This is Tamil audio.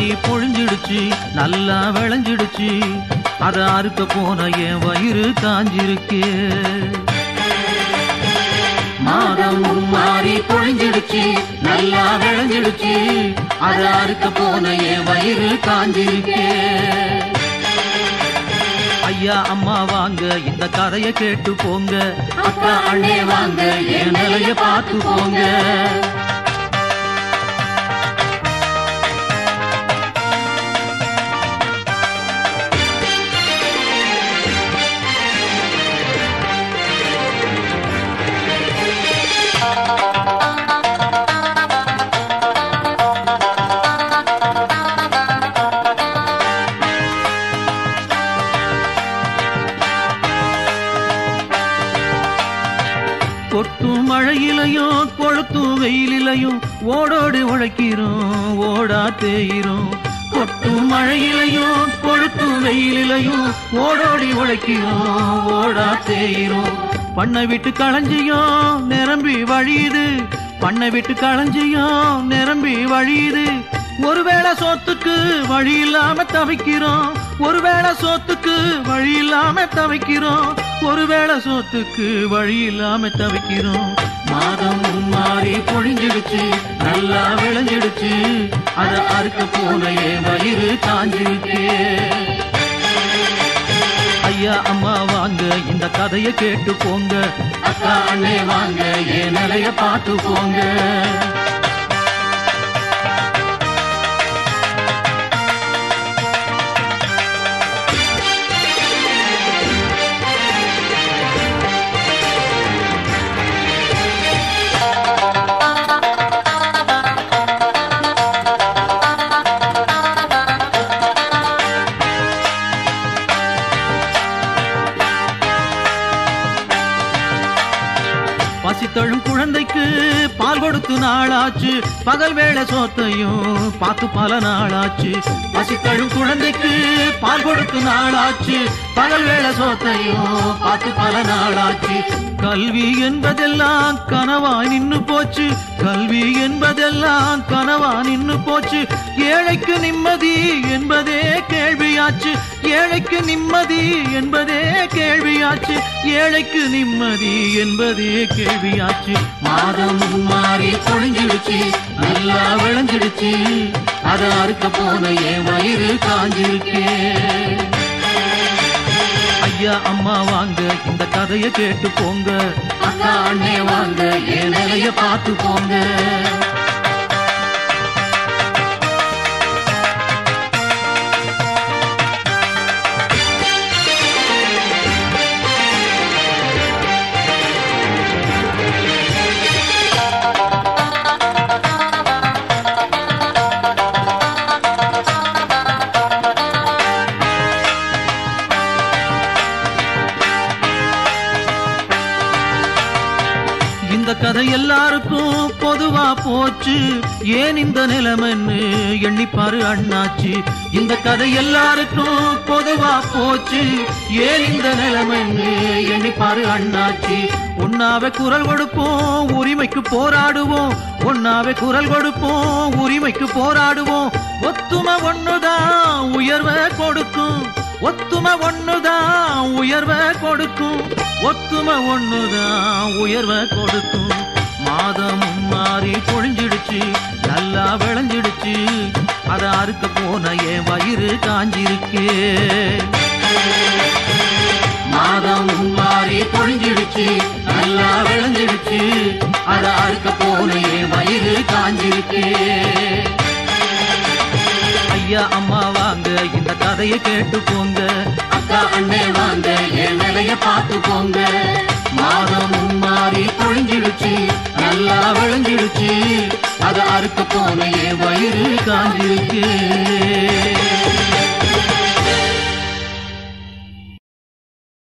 மாறி பொழிஞ்சிடுச்சு நல்லா விளைஞ்சிடுச்சு அத அறுக்க போன என் வயிறு காஞ்சிருக்கே மாதமும் மாறி பொழிஞ்சிடுச்சு நல்லா விளைஞ்சிடுச்சு அத அறுக்க போன என் வயிறு காஞ்சிருக்கே ஐயா அம்மா வாங்க இந்த கதைய கேட்டு போங்க அக்கா அண்ணே வாங்க என் நிலைய பார்த்து போங்க கொட்டும் மழையிலையும் கொளுத்தும் வெயிலிலையும் ஓடோடி உழைக்கிறோம் ஓடா தேயிரும் கொட்டும் மழையிலையும் கொளுத்தும் வெயிலிலையும் ஓடோடி உழைக்கிறோம் ஓடா தேயிரும் பண்ணை விட்டு களஞ்சியும் நிரம்பி வழியுது பண்ணை விட்டு களஞ்சியும் நிரம்பி வழியுது ஒருவேளை சோத்துக்கு வழி இல்லாம தவிக்கிறோம் ஒருவேளை சோத்துக்கு வழி இல்லாம தவிக்கிறோம் ஒருவேளை சோத்துக்கு வழி இல்லாம தவிக்கிறோம் மாதமும் மாறி பொழிஞ்சிடுச்சு நல்லா விளைஞ்சிடுச்சு அத அறுக்க போன என் வயிறு காஞ்சிருக்கே ஐயா அம்மா வாங்க இந்த கதைய கேட்டு போங்க அக்கா அண்ணே வாங்க என் நிலைய பார்த்து போங்க பசித்தழும் குழந்தைக்கு பால் கொடுத்து நாளாச்சு பகல் வேளை சோத்தையும் பார்த்து பல நாளாச்சு பசித்தழும் குழந்தைக்கு பால் கொடுத்து நாளாச்சு பகல் வேளை சோத்தையும் பார்த்து பல நாளாச்சு கல்வி என்பதெல்லாம் கனவா நின்னு போச்சு கல்வி என்பதெல்லாம் கனவா நின்னு போச்சு ஏழைக்கு நிம்மதி என்பதே கேள்வியாச்சு ஏழைக்கு நிம்மதி என்பதே கேள்வியாச்சு ஏழைக்கு நிம்மதி என்பதே கேள்வியாச்சு மாதம் மாறி பொழிஞ்சிடுச்சு நல்லா விளைஞ்சிடுச்சு அத அறுக்க போன என் வயிறு காஞ்சிருக்கே ஐயா அம்மா வாங்க இந்த கதைய கேட்டு போங்க அக்கா அண்ணே வாங்க என் நிலைய பார்த்து போங்க இந்த கதை எல்லாருக்கும் பொதுவா போச்சு ஏன் இந்த நிலைமைன்னு எண்ணிப்பாரு அண்ணாச்சி இந்த கதை எல்லாருக்கும் பொதுவா போச்சு ஏன் இந்த நிலைமைன்னு எண்ணிப்பாரு அண்ணாச்சி ஒன்னாவே குரல் கொடுப்போம் உரிமைக்கு போராடுவோம் ஒன்னாவே குரல் கொடுப்போம் உரிமைக்கு போராடுவோம் ஒத்துமை ஒண்ணுதான் உயர்வை கொடுக்கும் ஒத்துமை ஒண்ணுதான் உயர்வை கொடுக்கும் ஒத்துமை ஒண்ணுதான் உயர்வை கொடுக்கும் மாதமும் மாறி பொழிஞ்சிடுச்சு நல்லா விளைஞ்சிடுச்சு அத அறுக்க போன என் வயிறு காஞ்சிருக்கே மாதமும் மாறி பொழிஞ்சிடுச்சு நல்லா விளைஞ்சிடுச்சு அத அறுக்க போன என் வயிறு காஞ்சிருக்கே ஐயா அம்மா வாங்க இந்த கதைய கேட்டு போங்க அக்கா அண்ணே வாங்க என் நிலைய பார்த்து போங்க மாதமும் மாறி பொழிஞ்சிடுச்சு நல்லா விளைஞ்சிடுச்சு அத அறுக்க போன என் வயிறு காஞ்சிருக்கு